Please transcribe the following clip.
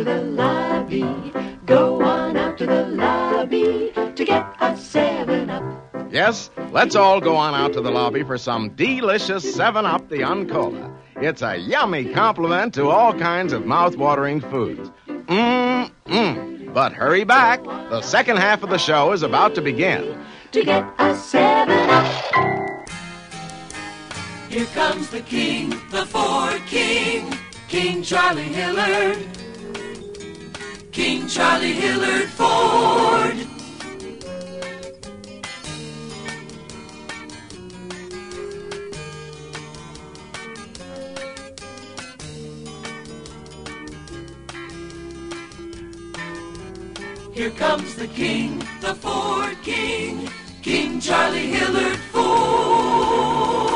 to the lobby. Go on out to the lobby to get a 7-Up. Yes, let's all go on out to the lobby for some delicious 7-Up the Uncola. It's a yummy compliment to all kinds of mouth-watering foods. But hurry back. The second half of the show is about to begin. To get a 7-Up. Here comes the king, the Ford King, King Charlie Hillard. King Charlie Hillard Ford. Here comes the king, the Ford King, King Charlie Hillard Ford.